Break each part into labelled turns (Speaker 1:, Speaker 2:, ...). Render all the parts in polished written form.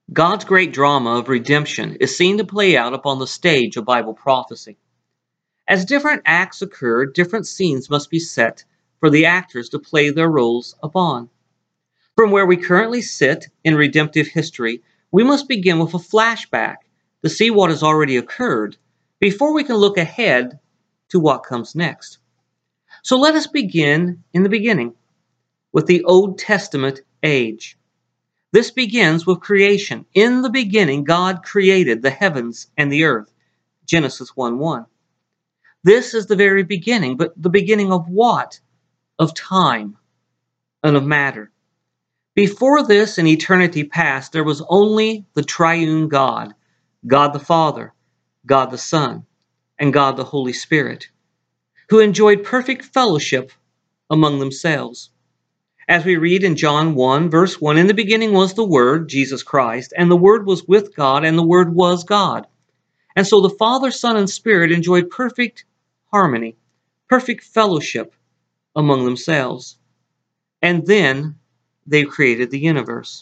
Speaker 1: God's great drama of redemption is seen to play out upon the stage of Bible prophecy. As different acts occur, different scenes must be set for the actors to play their roles upon. From where we currently sit in redemptive history, we must begin with a flashback to see what has already occurred before we can look ahead to what comes next. So let us begin in the beginning with the Old Testament age. This begins with creation. In the beginning, God created the heavens and the earth. Genesis 1:1. This is the very beginning, but the beginning of what? Of time and of matter. Before this, in eternity past, there was only the triune God, God the Father, God the Son, and God the Holy Spirit, who enjoyed perfect fellowship among themselves. As we read in John 1, verse 1, in the beginning was the Word, Jesus Christ, and the Word was with God, and the Word was God. And so the Father, Son, and Spirit enjoyed perfect harmony, perfect fellowship among themselves. And then they created the universe.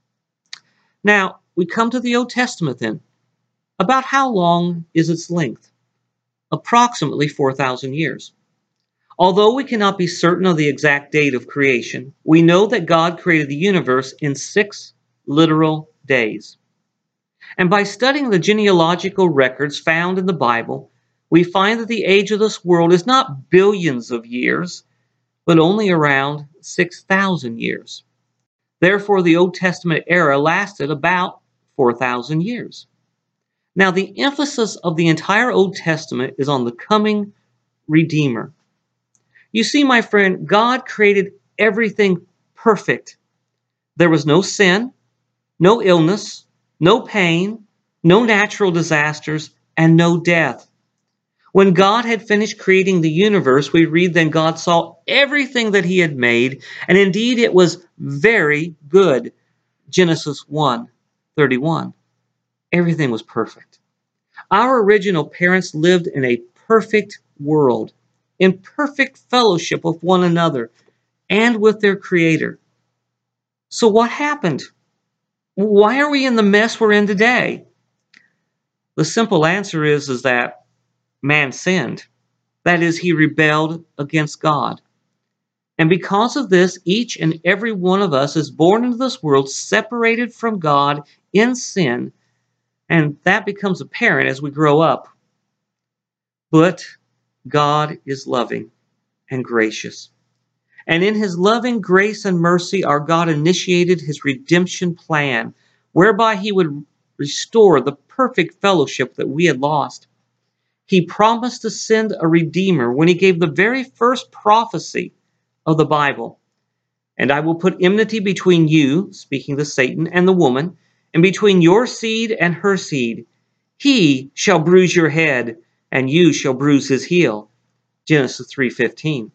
Speaker 1: Now, we come to the Old Testament then. About how long is its length? Approximately 4,000 years. Although we cannot be certain of the exact date of creation, we know that God created the universe in 6 literal days. And by studying the genealogical records found in the Bible, we find that the age of this world is not billions of years, but only around 6,000 years. Therefore, the Old Testament era lasted about 4,000 years. Now, the emphasis of the entire Old Testament is on the coming Redeemer. You see, my friend, God created everything perfect. There was no sin, no illness, no pain, no natural disasters, and no death. When God had finished creating the universe, we read, then God saw everything that he had made, and indeed it was very good. Genesis 1:31. Everything was perfect. Our original parents lived in a perfect world, in perfect fellowship with one another and with their Creator. So what happened? Why are we in the mess we're in today? The simple answer is that man sinned. That is, he rebelled against God. And because of this, each and every one of us is born into this world separated from God in sin, and that becomes apparent as we grow up. But God is loving and gracious. And in his loving grace and mercy, our God initiated his redemption plan, whereby he would restore the perfect fellowship that we had lost. He promised to send a Redeemer when he gave the very first prophecy of the Bible. And I will put enmity between you, speaking to Satan, and the woman, and between your seed and her seed. He shall bruise your head, and you shall bruise his heel. Genesis 3:15.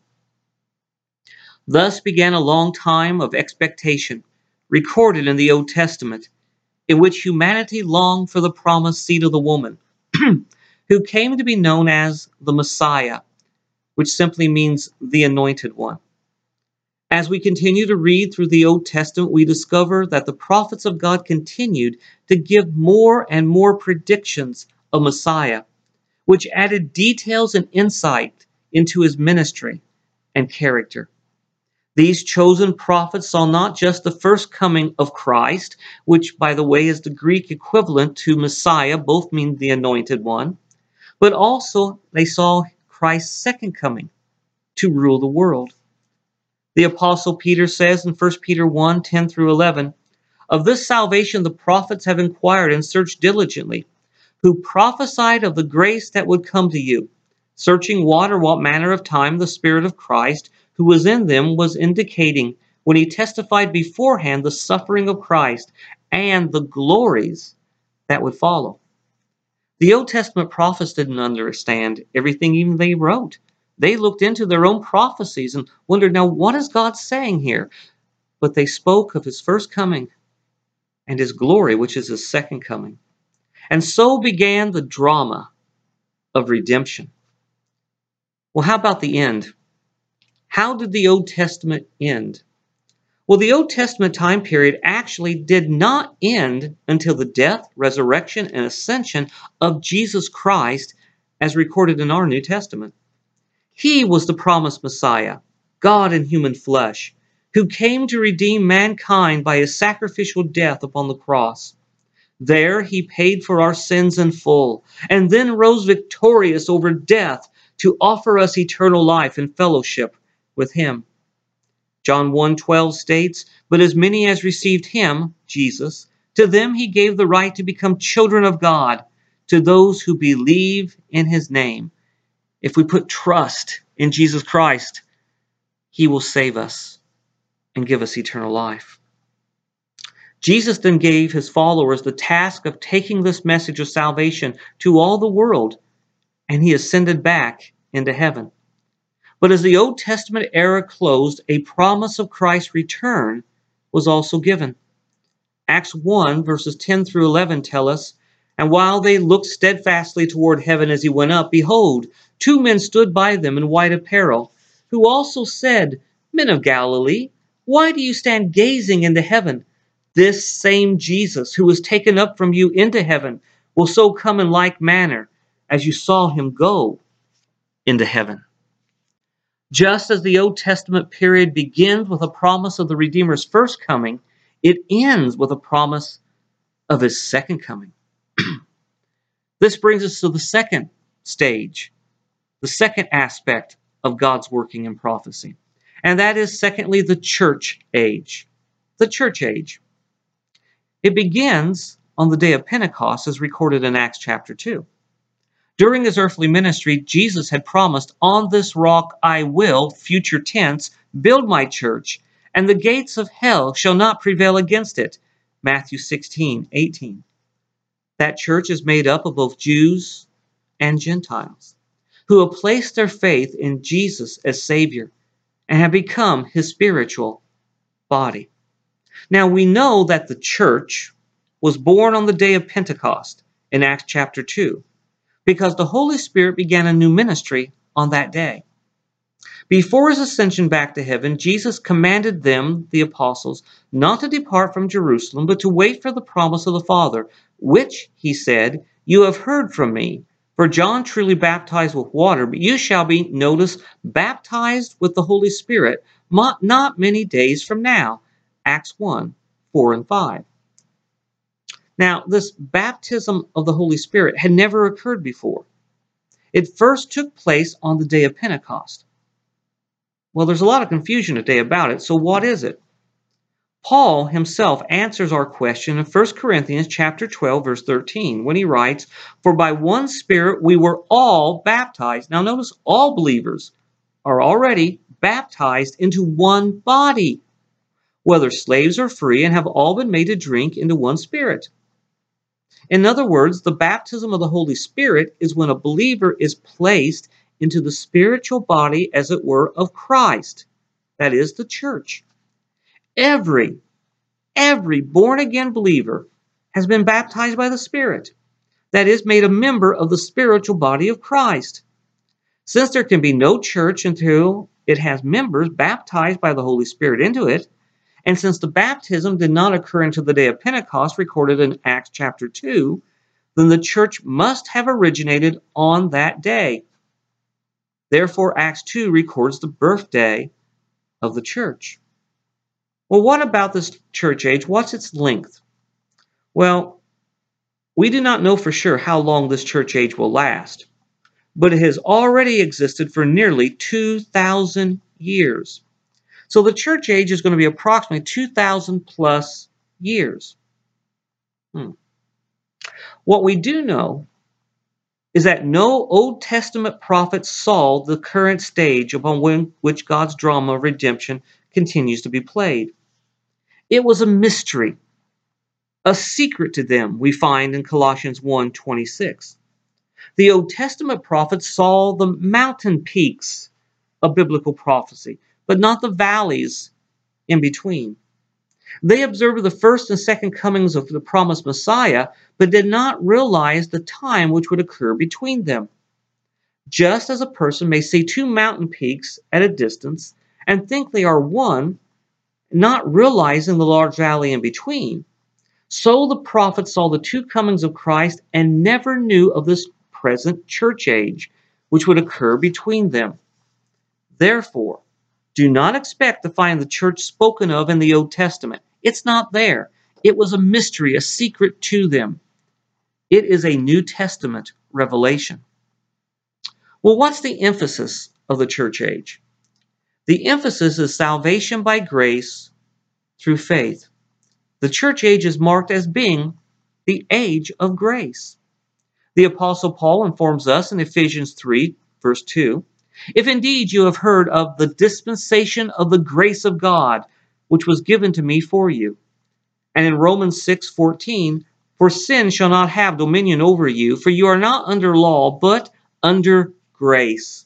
Speaker 1: Thus began a long time of expectation, recorded in the Old Testament, in which humanity longed for the promised seed of the woman, who came to be known as the Messiah, which simply means the Anointed One. As we continue to read through the Old Testament, we discover that the prophets of God continued to give more and more predictions of Messiah, which added details and insight into his ministry and character. These chosen prophets saw not just the first coming of Christ, which, by the way, is the Greek equivalent to Messiah, both mean the Anointed One, but also they saw Christ's second coming to rule the world. The Apostle Peter says in 1 Peter 1:10 through 11, of this salvation the prophets have inquired and searched diligently, who prophesied of the grace that would come to you, searching what or what manner of time the Spirit of Christ, who was in them, was indicating when he testified beforehand the suffering of Christ and the glories that would follow. The Old Testament prophets didn't understand everything even they wrote. They looked into their own prophecies and wondered, now what is God saying here? But they spoke of his first coming and his glory, which is his second coming. And so began the drama of redemption. Well, how about the end? How did the Old Testament end? Well, the Old Testament time period actually did not end until the death, resurrection, and ascension of Jesus Christ as recorded in our New Testament. He was the promised Messiah, God in human flesh, who came to redeem mankind by his sacrificial death upon the cross. There he paid for our sins in full, and then rose victorious over death to offer us eternal life and fellowship with him. John 1:12 states, "But as many as received him, Jesus, to them he gave the right to become children of God, to those who believe in his name." If we put trust in Jesus Christ, he will save us and give us eternal life. Jesus then gave his followers the task of taking this message of salvation to all the world, and he ascended back into heaven. But as the Old Testament era closed, a promise of Christ's return was also given. Acts 1, verses 10 through 11 tell us, "And while they looked steadfastly toward heaven as he went up, behold, two men stood by them in white apparel, who also said, 'Men of Galilee, why do you stand gazing into heaven? This same Jesus, who was taken up from you into heaven, will so come in like manner as you saw him go into heaven.'" Just as the Old Testament period begins with a promise of the Redeemer's first coming, it ends with a promise of his second coming. This brings us to the second stage, the second aspect of God's working in prophecy. And that is, secondly, the church age. The church age. It begins on the day of Pentecost, as recorded in Acts chapter 2. During his earthly ministry, Jesus had promised, "On this rock I will," future tense, "build my church, and the gates of hell shall not prevail against it." Matthew 16:18. That church is made up of both Jews and Gentiles, who have placed their faith in Jesus as Savior and have become his spiritual body. Now we know that the church was born on the day of Pentecost in Acts chapter 2, because the Holy Spirit began a new ministry on that day. Before his ascension back to heaven, Jesus commanded them, the apostles, not to depart from Jerusalem, but to wait for the promise of the Father, which, he said, "You have heard from me. For John truly baptized with water, but you shall be," notice, "baptized with the Holy Spirit not many days from now." Acts 1, 4 and 5. Now, this baptism of the Holy Spirit had never occurred before. It first took place on the day of Pentecost. Well, there's a lot of confusion today about it, so what is it? Paul himself answers our question in 1 Corinthians chapter 12, verse 13, when he writes, "For by one Spirit we were all baptized." Now notice, all believers are already baptized into one body, whether slaves or free, and have all been made to drink into one Spirit. In other words, the baptism of the Holy Spirit is when a believer is placed into the spiritual body, as it were, of Christ. That is the church. Every born-again believer has been baptized by the Spirit. That is, made a member of the spiritual body of Christ. Since there can be no church until it has members baptized by the Holy Spirit into it, and since the baptism did not occur until the day of Pentecost, recorded in Acts chapter 2, then the church must have originated on that day. Therefore, Acts 2 records the birthday of the church. Well, what about this church age? What's its length? Well, we do not know for sure how long this church age will last, but it has already existed for nearly 2,000 years. So the church age is going to be approximately 2,000 plus years. What we do know is that no Old Testament prophet saw the current stage upon which God's drama of redemption continues to be played. It was a mystery, a secret to them, we find in Colossians 1:26. The Old Testament prophets saw the mountain peaks of biblical prophecy, but not the valleys in between. They observed the first and second comings of the promised Messiah, but did not realize the time which would occur between them. Just as a person may see two mountain peaks at a distance and think they are one, not realizing the large valley in between. So the prophets saw the two comings of Christ and never knew of this present church age, which would occur between them. Therefore, do not expect to find the church spoken of in the Old Testament. It's not there. It was a mystery, a secret to them. It is a New Testament revelation. Well, what's the emphasis of the church age? The emphasis is salvation by grace through faith. The church age is marked as being the age of grace. The Apostle Paul informs us in Ephesians 3, verse 2, if indeed you have heard of the dispensation of the grace of God, which was given to me for you. And in Romans 6:14, for sin shall not have dominion over you, for you are not under law, but under grace.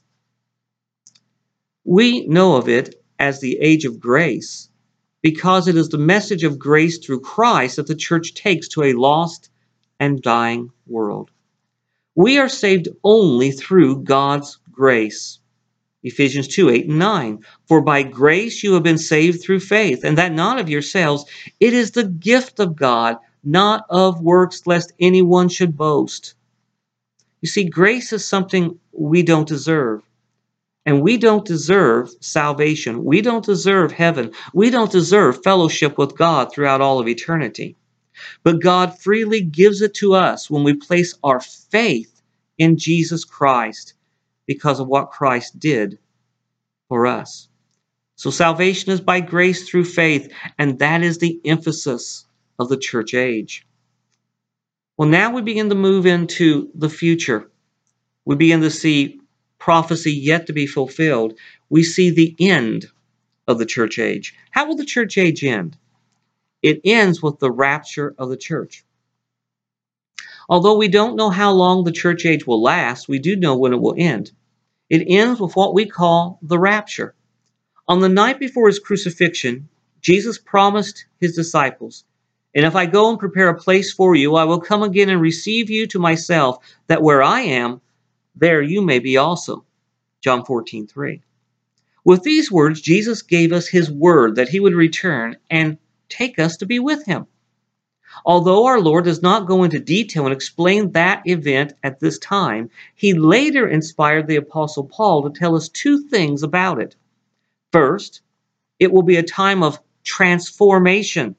Speaker 1: We know of it as the age of grace because it is the message of grace through Christ that the church takes to a lost and dying world. We are saved only through God's grace. Ephesians 2, 8 and 9. For by grace you have been saved through faith, and that not of yourselves. It is the gift of God, not of works, lest anyone should boast. You see, grace is something we don't deserve. And we don't deserve salvation. We don't deserve heaven. We don't deserve fellowship with God throughout all of eternity. But God freely gives it to us when we place our faith in Jesus Christ because of what Christ did for us. So salvation is by grace through faith, and that is the emphasis of the church age. Well, now we begin to move into the future. We begin to see prophecy yet to be fulfilled. We see the end of the church age. How will the church age end? It ends with the rapture of the church. Although we don't know how long the church age will last, we do know when it will end. It ends with what we call the rapture. On the night before his crucifixion, Jesus promised his disciples, and if I go and prepare a place for you, I will come again and receive you to myself, that where I am, there you may be also. John 14:3. With these words, Jesus gave us his word that he would return and take us to be with him. Although our Lord does not go into detail and explain that event at this time, he later inspired the Apostle Paul to tell us two things about it. First, it will be a time of transformation.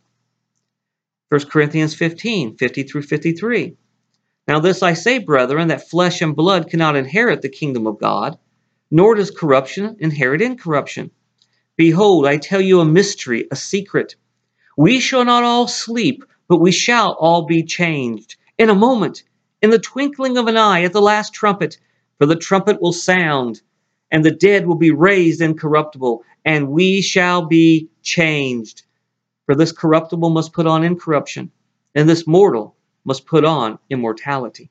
Speaker 1: 1 Corinthians 15, 50 through 53. Now this I say, brethren, that flesh and blood cannot inherit the kingdom of God, nor does corruption inherit incorruption. Behold, I tell you a mystery, a secret. We shall not all sleep, but we shall all be changed. In a moment, in the twinkling of an eye, at the last trumpet. For the trumpet will sound, and the dead will be raised incorruptible, and we shall be changed. For this corruptible must put on incorruption, and this mortal must put on immortality.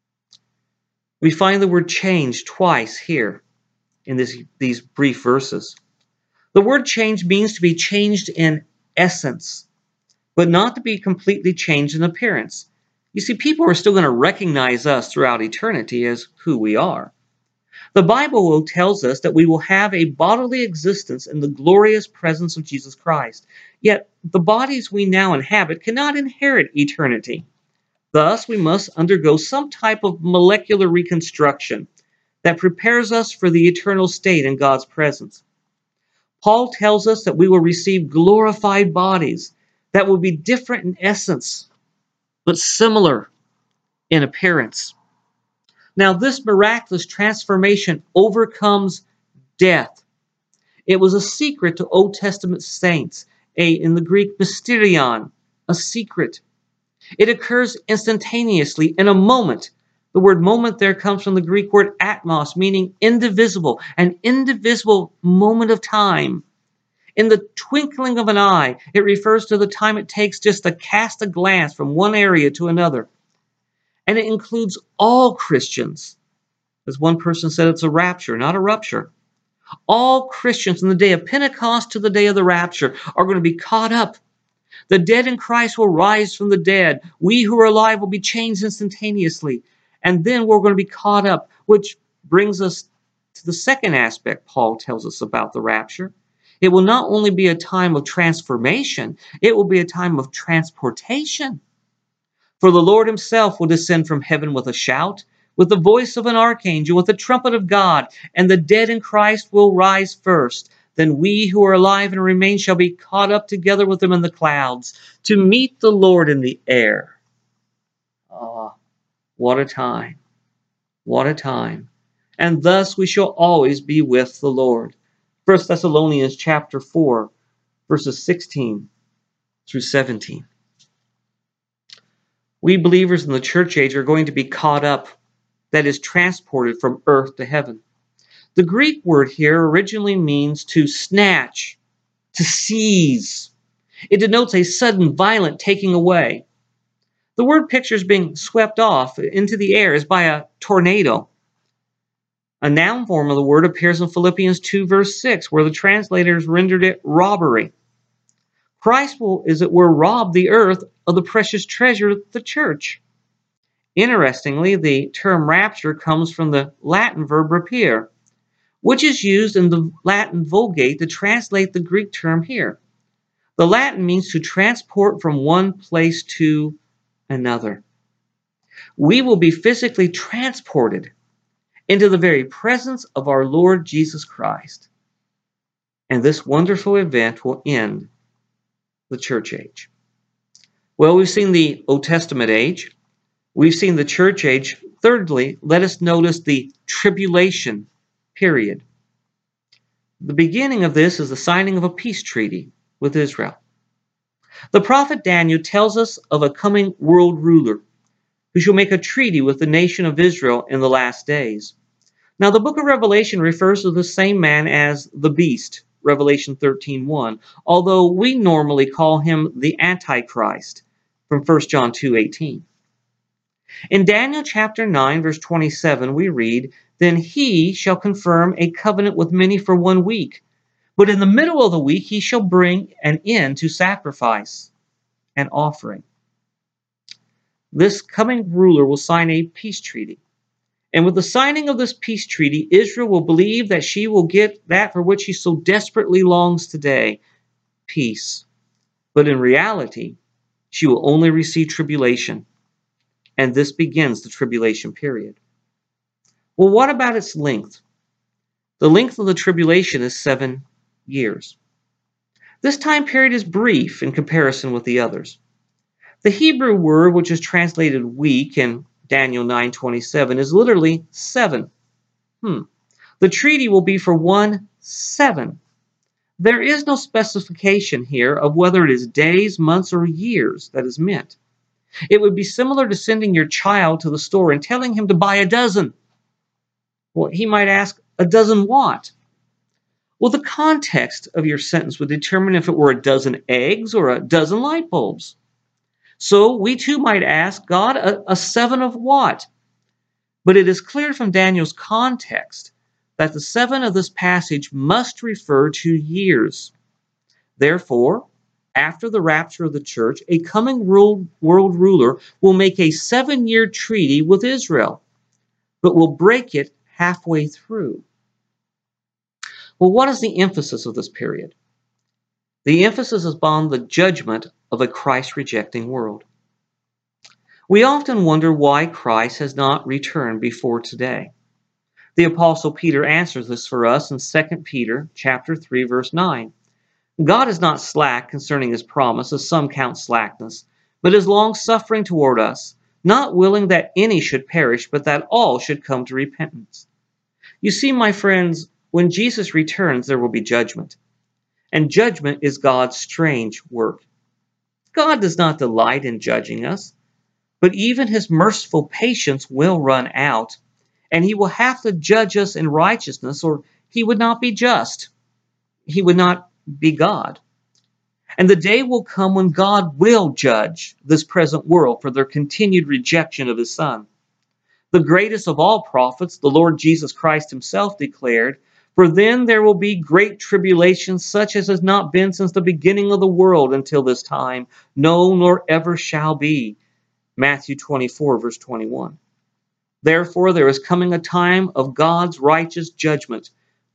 Speaker 1: We find the word change twice here in these brief verses. The word change means to be changed in essence, but not to be completely changed in appearance. You see, people are still going to recognize us throughout eternity as who we are. The Bible tells us that we will have a bodily existence in the glorious presence of Jesus Christ. Yet, the bodies we now inhabit cannot inherit eternity. Thus, we must undergo some type of molecular reconstruction that prepares us for the eternal state in God's presence. Paul tells us that we will receive glorified bodies that will be different in essence, but similar in appearance. Now, this miraculous transformation overcomes death. It was a secret to Old Testament saints, in the Greek mysterion, a secret. It occurs instantaneously in a moment. The word moment there comes from the Greek word atmos, meaning indivisible, an indivisible moment of time. In the twinkling of an eye, it refers to the time it takes just to cast a glance from one area to another. And it includes all Christians. As one person said, it's a rapture, not a rupture. All Christians from the day of Pentecost to the day of the rapture are going to be caught up. The dead in Christ will rise from the dead. We who are alive will be changed instantaneously. And then we're going to be caught up, which brings us to the second aspect Paul tells us about the rapture. It will not only be a time of transformation, it will be a time of transportation. For the Lord himself will descend from heaven with a shout, with the voice of an archangel, with the trumpet of God, and the dead in Christ will rise first. Then we who are alive and remain shall be caught up together with them in the clouds to meet the Lord in the air. Ah, what a time! What a time! And thus we shall always be with the Lord. 1 Thessalonians chapter 4, verses 16 through 17. We believers in the church age are going to be caught up, that is, transported from earth to heaven. The Greek word here originally means to snatch, to seize. It denotes a sudden, violent taking away. The word pictures being swept off into the air as by a tornado. A noun form of the word appears in Philippians 2, verse 6, where the translators rendered it robbery. Christ will, as it were, rob the earth of the precious treasure, the church. Interestingly, the term rapture comes from the Latin verb rapere, which is used in the Latin Vulgate to translate the Greek term here. The Latin means to transport from one place to another. We will be physically transported into the very presence of our Lord Jesus Christ. And this wonderful event will end the church age. Well, we've seen the Old Testament age. We've seen the church age. Thirdly, let us notice the tribulation period. The beginning of this is the signing of a peace treaty with Israel. The prophet Daniel tells us of a coming world ruler who shall make a treaty with the nation of Israel in the last days. Now, the book of Revelation refers to the same man as the beast, Revelation 13:1, although we normally call him the Antichrist from 1 John 2:18. In Daniel chapter 9, verse 27, we read, "Then he shall confirm a covenant with many for 1 week, but in the middle of the week he shall bring an end to sacrifice and offering." This coming ruler will sign a peace treaty. And with the signing of this peace treaty, Israel will believe that she will get that for which she so desperately longs today, peace. But in reality, she will only receive tribulation. And this begins the tribulation period. Well, what about its length? The length of the tribulation is 7 years. This time period is brief in comparison with the others. The Hebrew word, which is translated week in Daniel 9:27, is literally 7. The treaty will be for 1/7. There is no specification here of whether it is days, months, or years that is meant. It would be similar to sending your child to the store and telling him to buy a dozen. Well, he might ask, a dozen what? Well, the context of your sentence would determine if it were a dozen eggs or a dozen light bulbs. So we too might ask God, a 7 of what? But it is clear from Daniel's context that the 7 of this passage must refer to years. Therefore, after the rapture of the church, a coming world ruler will make a 7-year treaty with Israel, but will break it halfway through. Well, what is the emphasis of this period? The emphasis is upon the judgment of a Christ-rejecting world. We often wonder why Christ has not returned before today. The Apostle Peter answers this for us in 2 Peter chapter 3, verse 9. God is not slack concerning his promise, as some count slackness, but is long-suffering toward us, not willing that any should perish, but that all should come to repentance. You see, my friends, when Jesus returns, there will be judgment. And judgment is God's strange work. God does not delight in judging us, but even his merciful patience will run out, and he will have to judge us in righteousness, or he would not be just. He would not be God. And the day will come when God will judge this present world for their continued rejection of his Son. The greatest of all prophets, the Lord Jesus Christ himself, declared, "For then there will be great tribulation, such as has not been since the beginning of the world until this time, no, nor ever shall be." Matthew 24, verse 21. Therefore, there is coming a time of God's righteous judgment,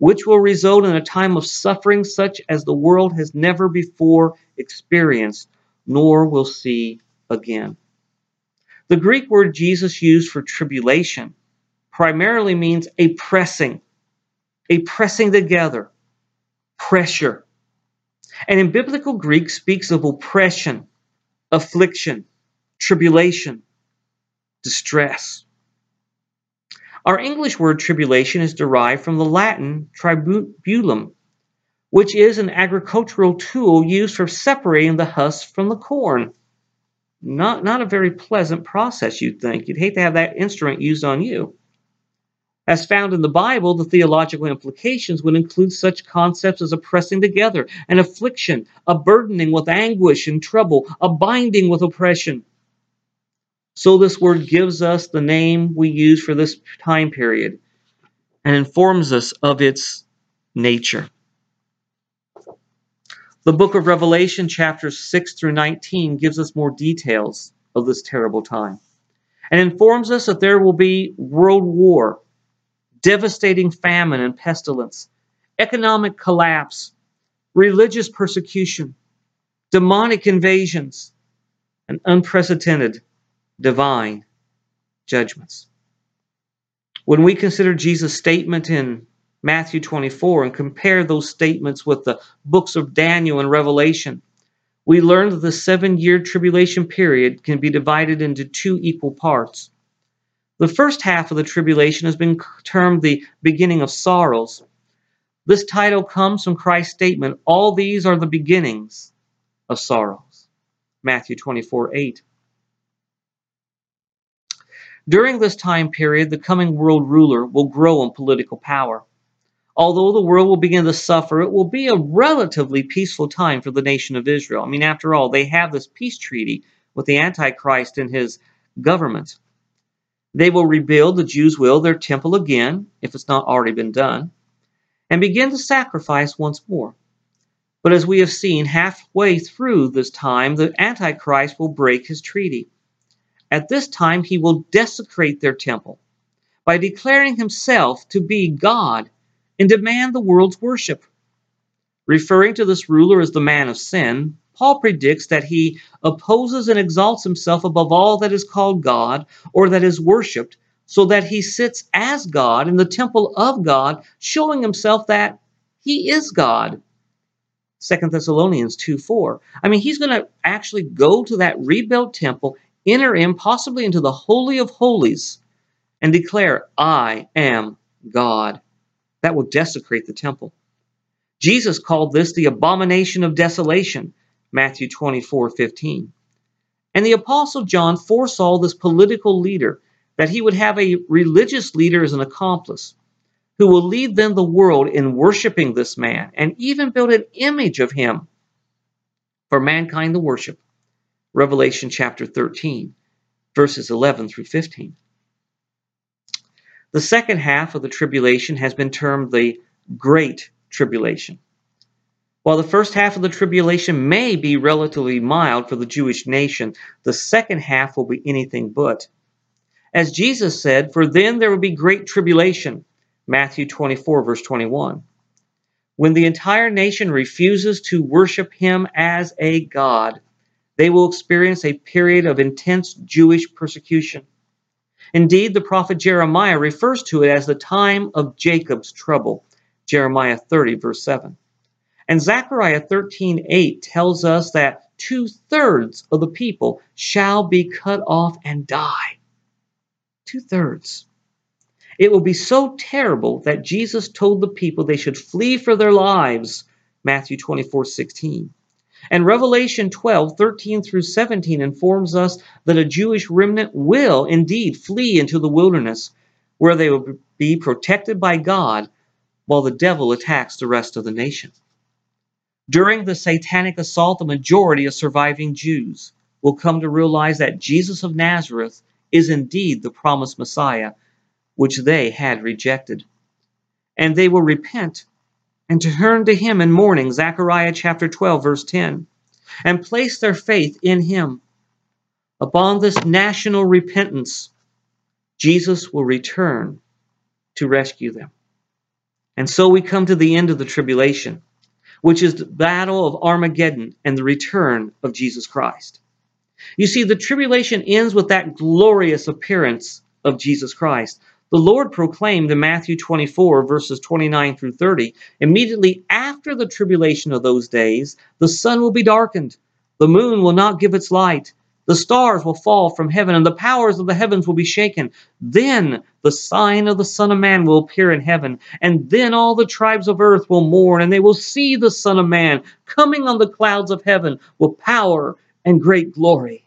Speaker 1: which will result in a time of suffering such as the world has never before experienced, nor will see again. The Greek word Jesus used for tribulation primarily means a pressing together, pressure. And in biblical Greek speaks of oppression, affliction, tribulation, distress. Our English word tribulation is derived from the Latin tribulum, which is an agricultural tool used for separating the husk from the corn. Not a very pleasant process, you'd think. You'd hate to have that instrument used on you. As found in the Bible, the theological implications would include such concepts as a pressing together, an affliction, a burdening with anguish and trouble, a binding with oppression. So this word gives us the name we use for this time period and informs us of its nature. The book of Revelation, chapters 6 through 19, gives us more details of this terrible time and informs us that there will be world war, devastating famine and pestilence, economic collapse, religious persecution, demonic invasions, and unprecedented divine judgments. When we consider Jesus' statement in Matthew 24 and compare those statements with the books of Daniel and Revelation, we learn that the 7-year tribulation period can be divided into 2 equal parts. The first half of the tribulation has been termed the beginning of sorrows. This title comes from Christ's statement, all these are the beginnings of sorrows. Matthew 24:8. During this time period, the coming world ruler will grow in political power. Although the world will begin to suffer, it will be a relatively peaceful time for the nation of Israel. I mean, after all, they have this peace treaty with the Antichrist and his government. They will rebuild, the Jews will, their temple again, if it's not already been done, and begin to sacrifice once more. But as we have seen, halfway through this time, the Antichrist will break his treaty. At this time, he will desecrate their temple by declaring himself to be God and demand the world's worship. Referring to this ruler as the man of sin, Paul predicts that he opposes and exalts himself above all that is called God or that is worshipped, so that he sits as God in the temple of God, showing himself that he is God. 2 Thessalonians 2:4. I mean, he's going to actually go to that rebuilt temple, enter in possibly into the Holy of Holies, and declare, I am God. That will desecrate the temple. Jesus called this the abomination of desolation, Matthew 24:15. And the Apostle John foresaw this political leader, that he would have a religious leader as an accomplice, who will lead then the world in worshiping this man, and even build an image of him for mankind to worship. Revelation chapter 13, verses 11 through 15. The second half of the tribulation has been termed the Great Tribulation. While the first half of the tribulation may be relatively mild for the Jewish nation, the second half will be anything but. As Jesus said, for then there will be great tribulation, Matthew 24, verse 21. When the entire nation refuses to worship him as a God, they will experience a period of intense Jewish persecution. Indeed, the prophet Jeremiah refers to it as the time of Jacob's trouble, Jeremiah 30, verse 7. And Zechariah 13:8 tells us that 2/3 of the people shall be cut off and die. 2/3. It will be so terrible that Jesus told the people they should flee for their lives, Matthew 24:16. And Revelation 12:13 through 17 informs us that a Jewish remnant will indeed flee into the wilderness, where they will be protected by God while the devil attacks the rest of the nation. During the satanic assault, the majority of surviving Jews will come to realize that Jesus of Nazareth is indeed the promised Messiah, which they had rejected. And they will repent and turn to him in mourning, Zechariah chapter 12, verse 10, and place their faith in him. Upon this national repentance, Jesus will return to rescue them. And so we come to the end of the tribulation, which is the battle of Armageddon and the return of Jesus Christ. You see, the tribulation ends with that glorious appearance of Jesus Christ. The Lord proclaimed in Matthew 24, verses 29 through 30, immediately after the tribulation of those days, the sun will be darkened, the moon will not give its light, the stars will fall from heaven, and the powers of the heavens will be shaken. Then the sign of the Son of Man will appear in heaven, and then all the tribes of earth will mourn, and they will see the Son of Man coming on the clouds of heaven with power and great glory.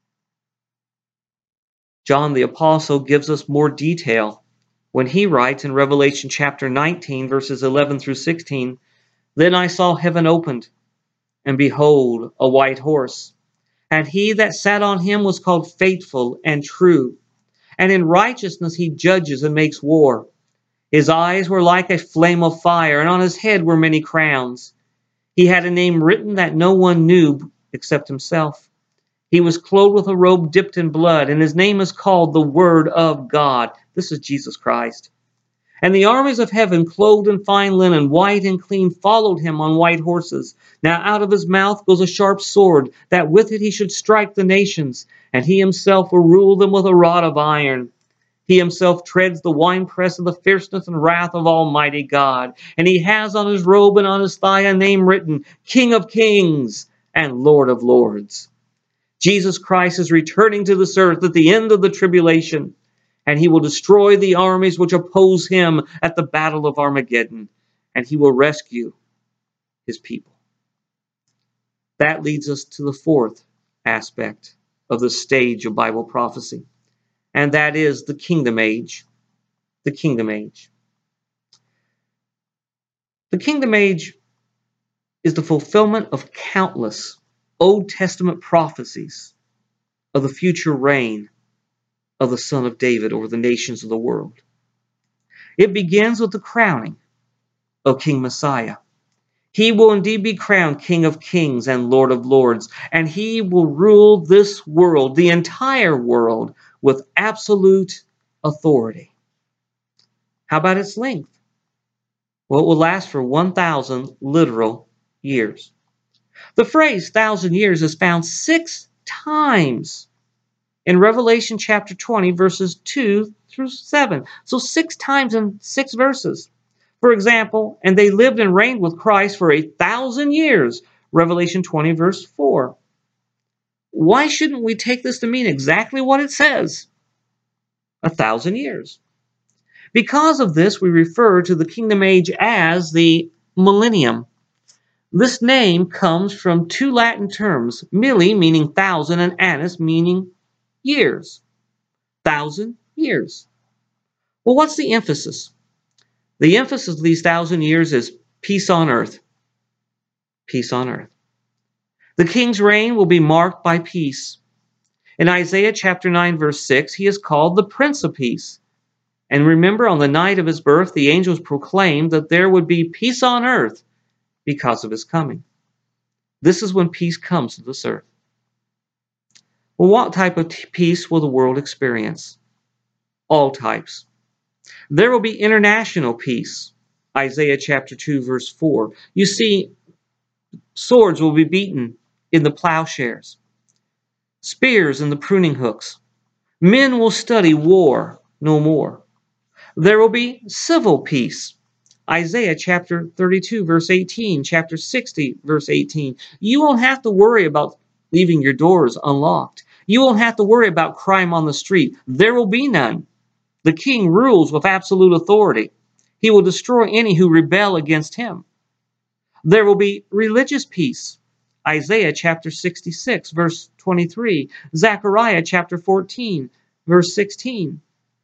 Speaker 1: John the Apostle gives us more detail when he writes in Revelation chapter 19, verses 11 through 16, "Then I saw heaven opened, and behold, a white horse. And he that sat on him was called Faithful and True. And in righteousness he judges and makes war. His eyes were like a flame of fire, and on his head were many crowns. He had a name written that no one knew except himself. He was clothed with a robe dipped in blood, and his name is called the Word of God." This is Jesus Christ. "And the armies of heaven, clothed in fine linen, white and clean, followed him on white horses. Now out of his mouth goes a sharp sword, that with it he should strike the nations, and he himself will rule them with a rod of iron. He himself treads the winepress of the fierceness and wrath of Almighty God. And he has on his robe and on his thigh a name written, King of Kings and Lord of Lords." Jesus Christ is returning to this earth at the end of the tribulation, and he will destroy the armies which oppose him at the battle of Armageddon, and he will rescue his people. That leads us to the fourth aspect of the stage of Bible prophecy, and that is the kingdom age. The kingdom age. The kingdom age is the fulfillment of countless Old Testament prophecies of the future reign of the Son of David over the nations of the world. It begins with the crowning of King Messiah. He will indeed be crowned King of Kings and Lord of Lords, and he will rule this world, the entire world, with absolute authority. How about its length? Well, it will last for 1,000 literal years. The phrase 1,000 years is found 6 times in Revelation chapter 20, verses 2 through 7. So 6 times in 6 verses. For example, and they lived and reigned with Christ for 1,000 years. Revelation 20, verse 4. Why shouldn't we take this to mean exactly what it says? 1,000 years. Because of this, we refer to the kingdom age as the millennium. This name comes from 2 Latin terms, milli meaning 1,000 and annus meaning years. 1,000 years. Well, what's the emphasis? The emphasis of these 1,000 years is peace on earth. Peace on earth. The king's reign will be marked by peace. In Isaiah chapter 9, verse 6, he is called the Prince of Peace. And remember, on the night of his birth, the angels proclaimed that there would be peace on earth because of his coming. This is when peace comes to this earth. Well, what type of peace will the world experience? All types. There will be international peace. Isaiah chapter 2, verse 4. You see, swords will be beaten in the plowshares, spears in the pruning hooks. Men will study war no more. There will be civil peace. Isaiah chapter 32, verse 18, chapter 60, verse 18. You won't have to worry about leaving your doors unlocked. You won't have to worry about crime on the street. There will be none. The king rules with absolute authority. He will destroy any who rebel against him. There will be religious peace. Isaiah chapter 66, verse 23. Zechariah chapter 14, verse 16.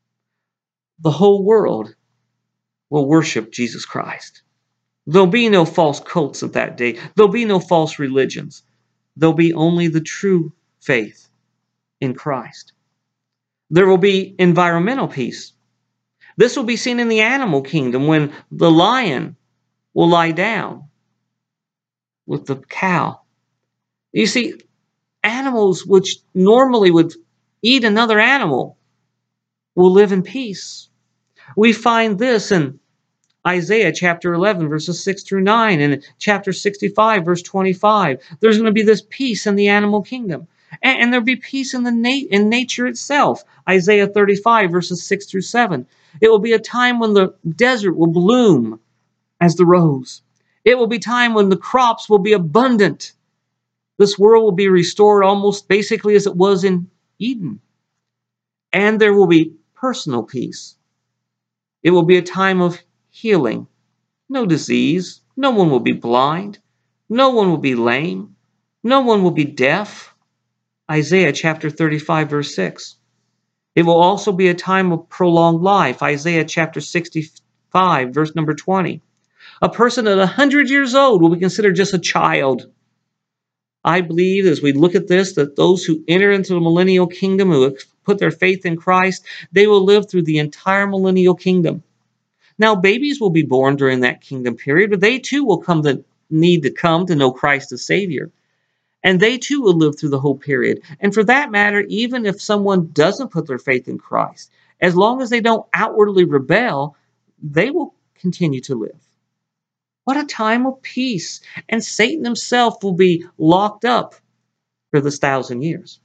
Speaker 1: The whole world will worship Jesus Christ. There'll be no false cults at that day. There'll be no false religions. There'll be only the true faith in Christ. There will be environmental peace. This will be seen in the animal kingdom when the lion will lie down with the cow. You see, animals which normally would eat another animal will live in peace. We find this in Isaiah chapter 11, verses 6 through 9, and chapter 65, verse 25. There's going to be this peace in the animal kingdom. And there'll be peace in in nature itself. Isaiah 35, verses 6 through 7. It will be a time when the desert will bloom as the rose. It will be time when the crops will be abundant. This world will be restored almost basically as it was in Eden. And there will be personal peace. It will be a time of healing. No disease. No one will be blind. No one will be lame. No one will be deaf. Isaiah chapter 35, verse 6. It will also be a time of prolonged life. Isaiah chapter 65, verse number 20. A person at 100 years old will be considered just a child. I believe as we look at this, that those who enter into the millennial kingdom, who have put their faith in Christ, they will live through the entire millennial kingdom. Now, babies will be born during that kingdom period, but they too will need to come to know Christ as Savior. And they too will live through the whole period. And for that matter, even if someone doesn't put their faith in Christ, as long as they don't outwardly rebel, they will continue to live. What a time of peace. And Satan himself will be locked up for this 1,000 years.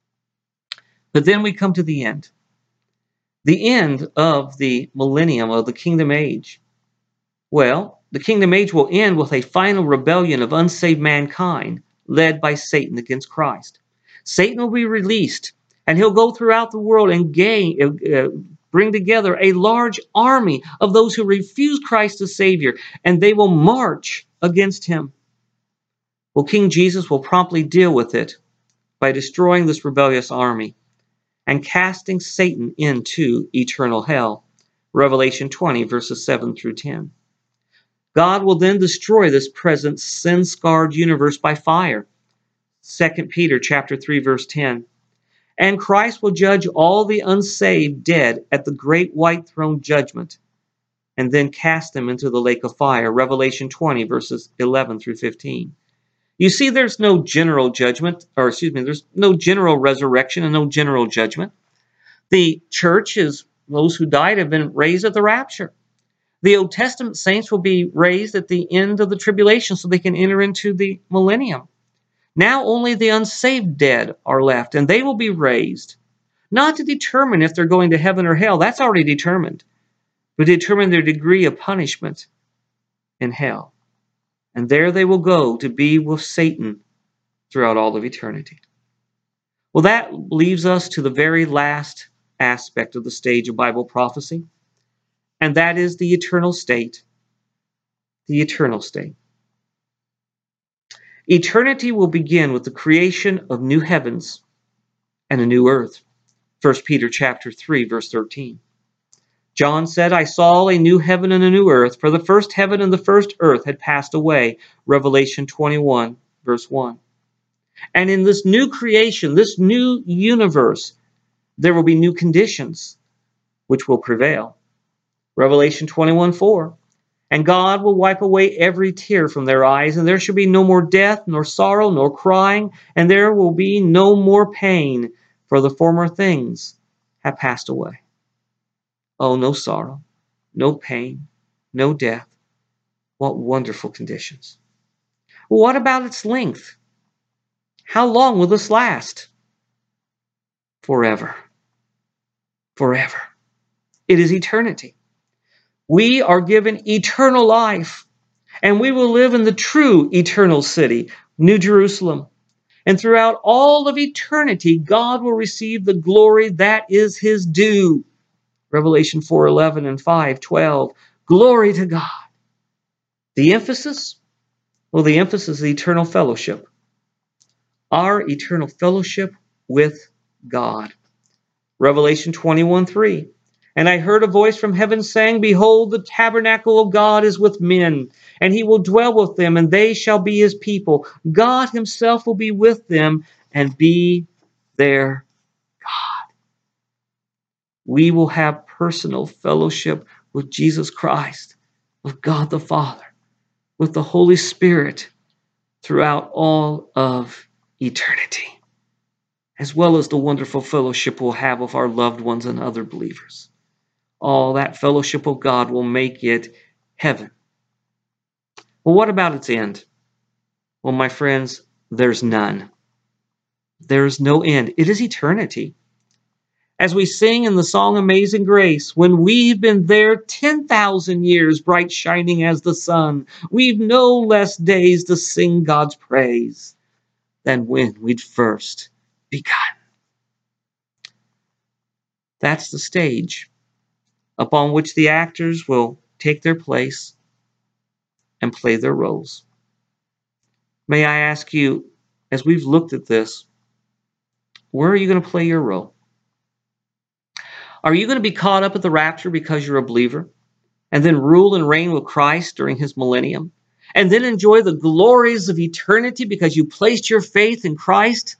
Speaker 1: But then we come to the end. The end of the millennium, of the kingdom age. Well, the kingdom age will end with a final rebellion of unsaved mankind led by Satan against Christ. Satan will be released, and he'll go throughout the world and bring together a large army of those who refuse Christ as Savior, and they will march against him. Well, King Jesus will promptly deal with it by destroying this rebellious army and casting Satan into eternal hell. Revelation 20, verses 7 through 10. God will then destroy this present sin-scarred universe by fire. 2 Peter chapter 3, verse 10. And Christ will judge all the unsaved dead at the great white throne judgment, and then cast them into the lake of fire. Revelation 20, verses 11 through 15. You see, there's no general judgment, there's no general resurrection and no general judgment. The church is those who died have been raised at the rapture. The Old Testament saints will be raised at the end of the tribulation so they can enter into the millennium. Now only the unsaved dead are left, and they will be raised, not to determine if they're going to heaven or hell, that's already determined, but to determine their degree of punishment in hell. And there they will go to be with Satan throughout all of eternity. Well, that leaves us to the very last aspect of the stage of Bible prophecy, and that is the eternal state. The eternal state. Eternity will begin with the creation of new heavens and a new earth. 1 Peter chapter 3, verse 13. John said, I saw a new heaven and a new earth, for the first heaven and the first earth had passed away. Revelation 21, verse 1. And in this new creation, this new universe, there will be new conditions which will prevail. Revelation 21:4. And God will wipe away every tear from their eyes, and there shall be no more death, nor sorrow, nor crying, and there will be no more pain, for the former things have passed away. Oh, no sorrow, no pain, no death. What wonderful conditions. Well, what about its length? How long will this last? Forever. Forever. It is eternity. We are given eternal life, and we will live in the true eternal city, New Jerusalem. And throughout all of eternity, God will receive the glory that is his due. Revelation 4:11 and 5:12. Glory to God. The emphasis? Well, the emphasis is eternal fellowship. Our eternal fellowship with God. Revelation 21:3. And I heard a voice from heaven saying, Behold, the tabernacle of God is with men, and he will dwell with them, and they shall be his people. God himself will be with them and be their God. We will have personal fellowship with Jesus Christ, with God the Father, with the Holy Spirit throughout all of eternity, as well as the wonderful fellowship we'll have with our loved ones and other believers. All that fellowship of God will make it heaven. Well, what about its end? Well, my friends, there's none. There is no end. It is eternity. As we sing in the song Amazing Grace, when we've been there 10,000 years, bright shining as the sun, we've no less days to sing God's praise than when we'd first begun. That's the stage upon which the actors will take their place and play their roles. May I ask you, as we've looked at this, where are you going to play your role? Are you going to be caught up at the rapture because you're a believer, and then rule and reign with Christ during his millennium, and then enjoy the glories of eternity because you placed your faith in Christ?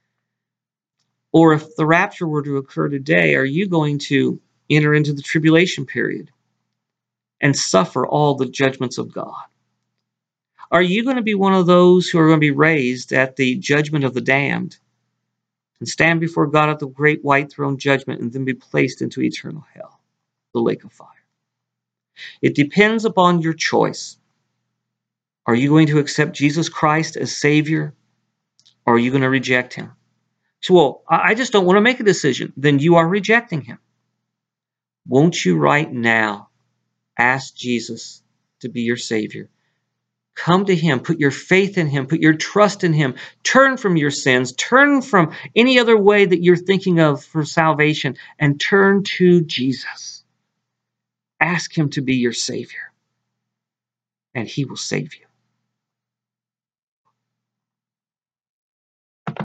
Speaker 1: Or if the rapture were to occur today, are you going to enter into the tribulation period and suffer all the judgments of God? Are you going to be one of those who are going to be raised at the judgment of the damned and stand before God at the great white throne judgment and then be placed into eternal hell, the lake of fire? It depends upon your choice. Are you going to accept Jesus Christ as Savior, or are you going to reject him? So, well, I just don't want to make a decision. Then you are rejecting him. Won't you right now ask Jesus to be your Savior? Come to him, put your faith in him, put your trust in him, turn from your sins, turn from any other way that you're thinking of for salvation, and turn to Jesus. Ask him to be your Savior, and he will save you.